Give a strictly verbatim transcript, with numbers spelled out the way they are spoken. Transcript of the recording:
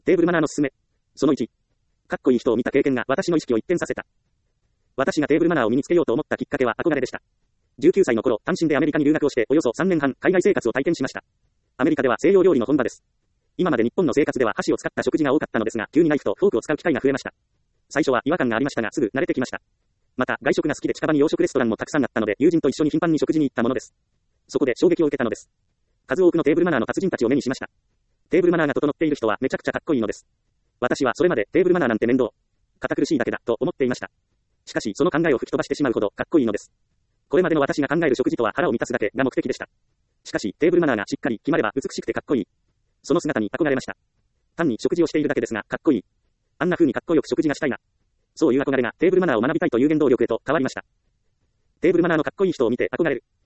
テーブルマナーのすすめ。そのいち。かっこいい人を見た経験が私の意識を一転させた。私がテーブルマナーを身につけようと思ったきっかけは憧れでした。じゅうきゅうさいの頃、単身でアメリカに留学をしておよそさんねんはん、海外生活を体験しました。アメリカでは西洋料理の本場です。今まで日本の生活では箸を使った食事が多かったのですが、急にナイフとフォークを使う機会が増えました。最初は違和感がありましたが、すぐ慣れてきました。また、外食が好きで近場に洋食レストランもたくさんあったので、友人と一緒に頻繁に食事に行ったものです。そこで衝撃を受けたのです。数多くのテーブルマナーの達人たちを目にしました。テーブルマナーが整っている人はめちゃくちゃかっこいいのです。私はそれまでテーブルマナーなんて面倒、堅苦しいだけだと思っていました。しかし、その考えを吹き飛ばしてしまうほどかっこいいのです。これまでの私が考える食事とは腹を満たすだけが目的でした。しかし、テーブルマナーがしっかり決まれば美しくてかっこいい。その姿に憧れました。単に食事をしているだけですが、かっこいい。あんな風にかっこよく食事がしたいな。そういう憧れがテーブルマナーを学びたいという原動力へと変わりました。テーブルマナーのかっこいい人を見て憧れる。